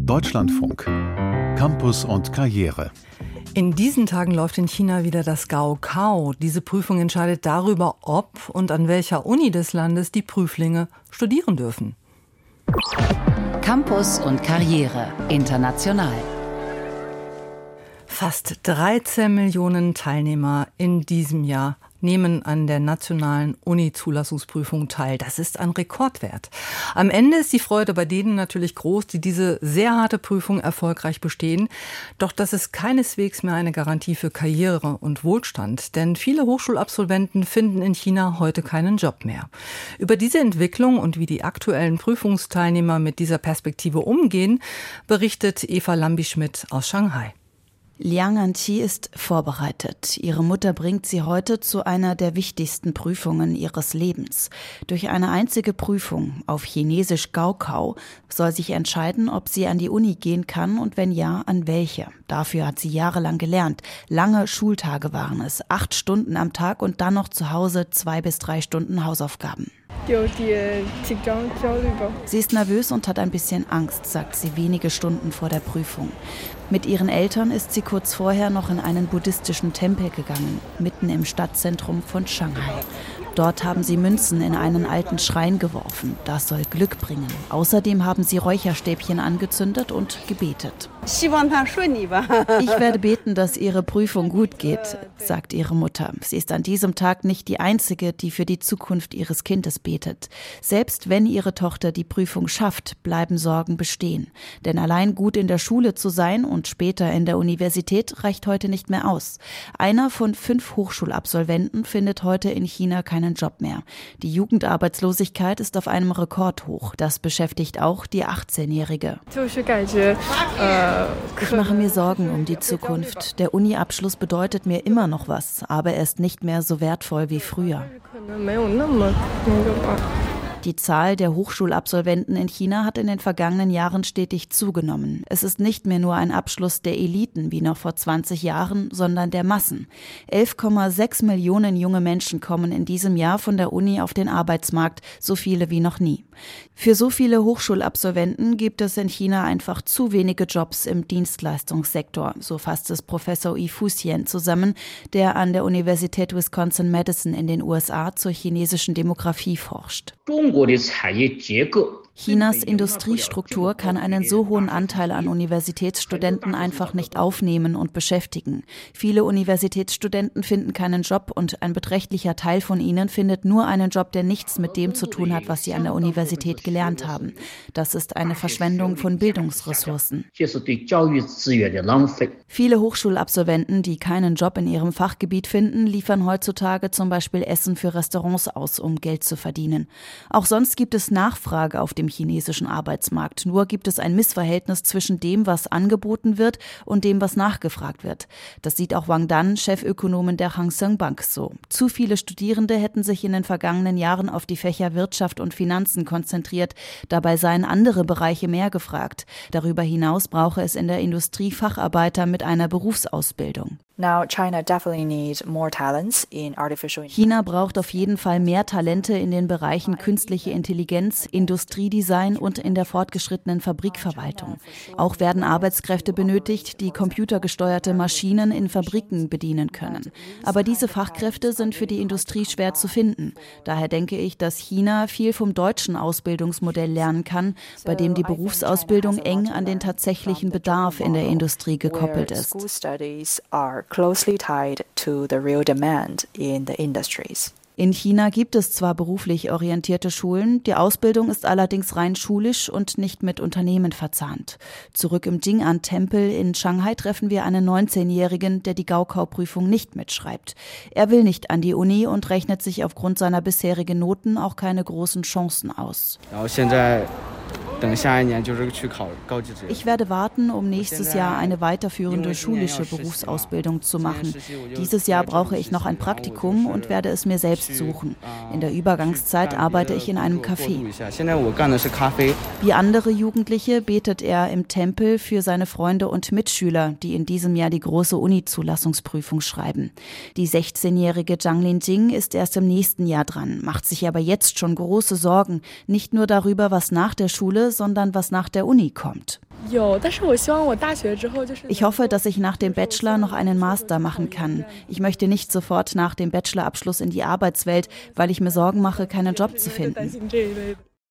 Deutschlandfunk. Campus und Karriere. In diesen Tagen läuft in China wieder das Gaokao. Diese Prüfung entscheidet darüber, ob und an welcher Uni des Landes die Prüflinge studieren dürfen. Campus und Karriere international. Fast 13 Millionen Teilnehmer in diesem Jahr nehmen an der nationalen Uni-Zulassungsprüfung teil. Das ist ein Rekordwert. Am Ende ist die Freude bei denen natürlich groß, die diese sehr harte Prüfung erfolgreich bestehen. Doch das ist keineswegs mehr eine Garantie für Karriere und Wohlstand. Denn viele Hochschulabsolventen finden in China heute keinen Job mehr. Über diese Entwicklung und wie die aktuellen Prüfungsteilnehmer mit dieser Perspektive umgehen, berichtet Eva Lambi-Schmidt aus Shanghai. Liang Anqi ist vorbereitet. Ihre Mutter bringt sie heute zu einer der wichtigsten Prüfungen ihres Lebens. Durch eine einzige Prüfung, auf Chinesisch Gaokao, soll sich entscheiden, ob sie an die Uni gehen kann und wenn ja, an welche. Dafür hat sie jahrelang gelernt. Lange Schultage waren es, 8 Stunden am Tag und dann noch zu Hause 2 bis 3 Stunden Hausaufgaben. Sie ist nervös und hat ein bisschen Angst, sagt sie wenige Stunden vor der Prüfung. Mit ihren Eltern ist sie kurz vorher noch in einen buddhistischen Tempel gegangen, mitten im Stadtzentrum von Shanghai. Dort haben sie Münzen in einen alten Schrein geworfen. Das soll Glück bringen. Außerdem haben sie Räucherstäbchen angezündet und gebetet. Ich werde beten, dass ihre Prüfung gut geht, sagt ihre Mutter. Sie ist an diesem Tag nicht die Einzige, die für die Zukunft ihres Kindes betet. Selbst wenn ihre Tochter die Prüfung schafft, bleiben Sorgen bestehen. Denn allein gut in der Schule zu sein und später in der Universität reicht heute nicht mehr aus. Einer von 5 Hochschulabsolventen findet heute in China keinen Job mehr. Die Jugendarbeitslosigkeit ist auf einem Rekordhoch. Das beschäftigt auch die 18-Jährige. Ich mache mir Sorgen um die Zukunft. Der Uni-Abschluss bedeutet mir immer noch was, aber er ist nicht mehr so wertvoll wie früher. Die Zahl der Hochschulabsolventen in China hat in den vergangenen Jahren stetig zugenommen. Es ist nicht mehr nur ein Abschluss der Eliten wie noch vor 20 Jahren, sondern der Massen. 11,6 Millionen junge Menschen kommen in diesem Jahr von der Uni auf den Arbeitsmarkt, so viele wie noch nie. Für so viele Hochschulabsolventen gibt es in China einfach zu wenige Jobs im Dienstleistungssektor, so fasst es Professor Yi Fuxian zusammen, der an der Universität Wisconsin-Madison in den USA zur chinesischen Demografie forscht. Chinas Industriestruktur kann einen so hohen Anteil an Universitätsstudenten einfach nicht aufnehmen und beschäftigen. Viele Universitätsstudenten finden keinen Job und ein beträchtlicher Teil von ihnen findet nur einen Job, der nichts mit dem zu tun hat, was sie an der Universität gelernt haben. Das ist eine Verschwendung von Bildungsressourcen. Viele Hochschulabsolventen, die keinen Job in ihrem Fachgebiet finden, liefern heutzutage zum Beispiel Essen für Restaurants aus, um Geld zu verdienen. Auch sonst gibt es Nachfrage auf dem chinesischen Arbeitsmarkt. Nur gibt es ein Missverhältnis zwischen dem, was angeboten wird und dem, was nachgefragt wird. Das sieht auch Wang Dan, Chefökonomin der Hang Seng Bank, so. Zu viele Studierende hätten sich in den vergangenen Jahren auf die Fächer Wirtschaft und Finanzen konzentriert. Dabei seien andere Bereiche mehr gefragt. Darüber hinaus brauche es in der Industrie Facharbeiter mit einer Berufsausbildung. China braucht auf jeden Fall mehr Talente in den Bereichen künstliche Intelligenz, Industriedesign und in der fortgeschrittenen Fabrikverwaltung. Auch werden Arbeitskräfte benötigt, die computergesteuerte Maschinen in Fabriken bedienen können. Aber diese Fachkräfte sind für die Industrie schwer zu finden. Daher denke ich, dass China viel vom deutschen Ausbildungsmodell lernen kann, bei dem die Berufsausbildung eng an den tatsächlichen Bedarf in der Industrie gekoppelt ist. Closely tied to the real demand in the industries. In China gibt es zwar beruflich orientierte Schulen, die Ausbildung ist allerdings rein schulisch und nicht mit Unternehmen verzahnt. Zurück im Jing'an-Tempel in Shanghai treffen wir einen 19-Jährigen, der die Gaokao-Prüfung nicht mitschreibt. Er will nicht an die Uni und rechnet sich aufgrund seiner bisherigen Noten auch keine großen Chancen aus. Ich werde warten, um nächstes Jahr eine weiterführende schulische Berufsausbildung zu machen. Dieses Jahr brauche ich noch ein Praktikum und werde es mir selbst suchen. In der Übergangszeit arbeite ich in einem Café. Wie andere Jugendliche betet er im Tempel für seine Freunde und Mitschüler, die in diesem Jahr die große Uni-Zulassungsprüfung schreiben. Die 16-jährige Zhang Linjing ist erst im nächsten Jahr dran, macht sich aber jetzt schon große Sorgen, nicht nur darüber, was nach der Schule, sondern was nach der Uni kommt. Ich hoffe, dass ich nach dem Bachelor noch einen Master machen kann. Ich möchte nicht sofort nach dem Bachelorabschluss in die Arbeitswelt, weil ich mir Sorgen mache, keinen Job zu finden.